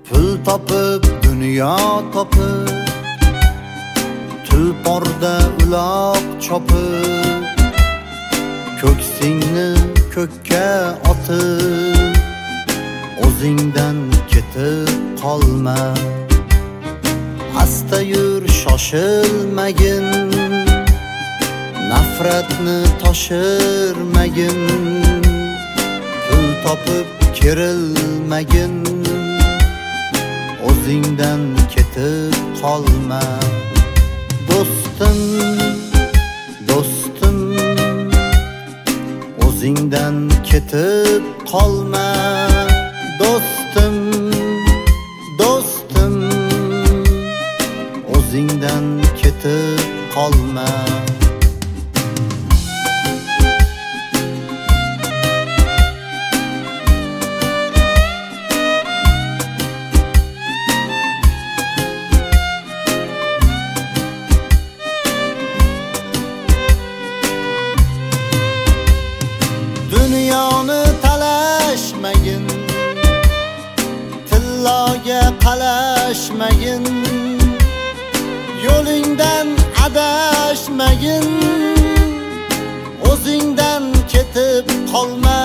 Pul topib, dunyo topib, tulporda uloq chopib, ko'ksingni ko'kka otib, o'zingdan ketib qolma. Asta yur, shoshilmagin, nafratni toshirmagin. Pul topib kerilmagin, o'zingdan ketib qolma. Do'stim, do'stim, o'zingdan ketib qolma. Do'stim, do'stim, o'zingdan ketib qolma. Dunyoni talashmagin, tilloga qalashmagin, yo'lingdan adashmagin, o'zingdan ketib qolma.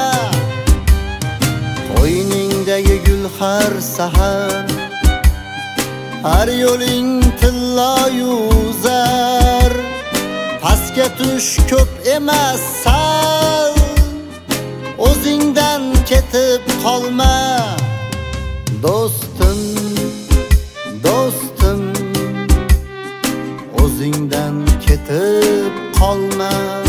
Qo'yningdagi gul har sahar, har yo'ling tilloyu zar. Pastga tush ko'p emas sal, o'zingdan ketib qolma. Do'stim, do'stim, o'zingdan ketib qolma.